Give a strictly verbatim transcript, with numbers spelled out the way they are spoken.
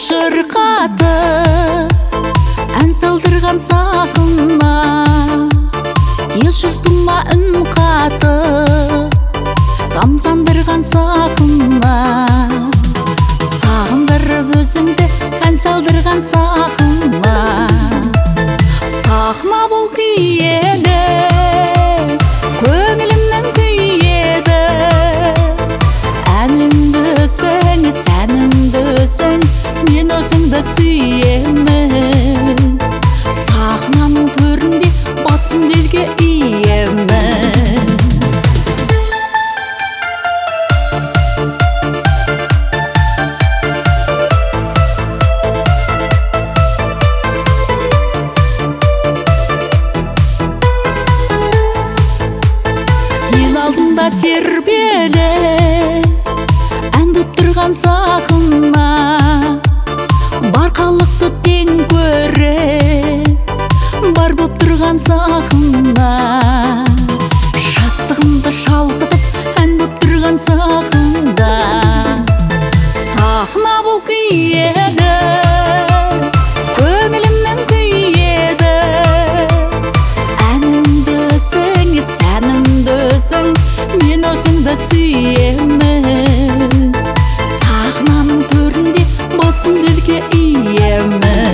шырқатып ән салдырған сағына, еш ұстыма үн қатып тамсандырған сағына, сағындырып өзіңді ән салдырған сағына. Сағына бұл күйеді, көңілімнің күйеді, әнімді өзің, сәнімді өзің, мен өзіңді сүйемін. Сағынаның төрінде басым делге иемін. Алдында тербеле ән боп тұрған сағына, бар қалықты тең көре, бар боп тұрған сағына. Шаттығымды шалқытып ән боп тұрған сағына. Сағына бұл күйеді, көңілімнің күйеді, әнімді өзің, сәнімді өзің, мен өзіңді сүйемін. Сағынаның төрінде басым делге иемін.